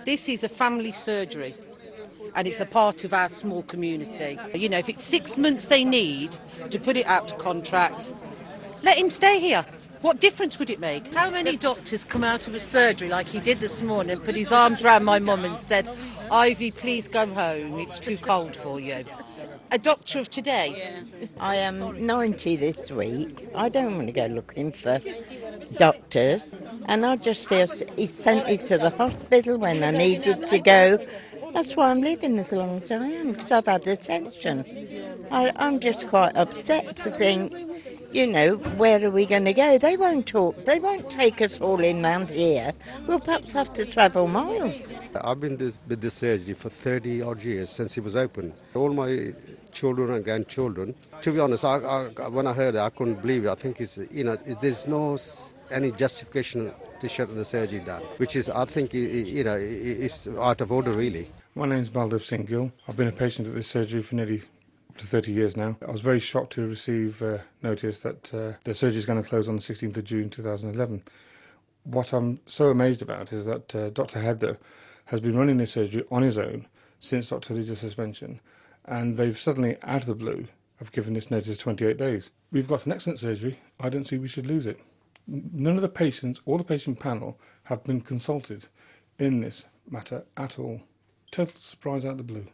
This is a family surgery and it's a part of our small community. You know, if it's 6 months they need to put it out to contract, let him stay here. What difference would it make? How many doctors come out of a surgery like he did this morning, put his arms around my mum and said, "Ivy, please go home, it's too cold for you." A doctor of today. I am 90 this week. I don't want to go looking for doctors, and I just feel he sent me to the hospital when I needed to go. That's why I'm living as long as I am, because I've had attention. I'm just quite upset to think, you know, where are we going to go? They won't talk. They won't take us all in round here. We'll perhaps have to travel miles. I've been with this surgery for 30 odd years since it was open. All my children and grandchildren. To be honest, when I heard it, I couldn't believe it. I think there's no any justification to shut the surgery down, which is, I think, it's out of order really. My name's Baldev Singh Gill. I've been a patient at this surgery for nearly up to 30 years now. I was very shocked to receive notice that the surgery is going to close on the 16th of June 2011. What I'm so amazed about is that Dr. Heather has been running this surgery on his own since Dr. Lee's suspension, and they've suddenly, out of the blue, have given this notice 28 days. We've got an excellent surgery. I don't see we should lose it. None of the patients or the patient panel have been consulted in this matter at all. Total surprise out of the blue.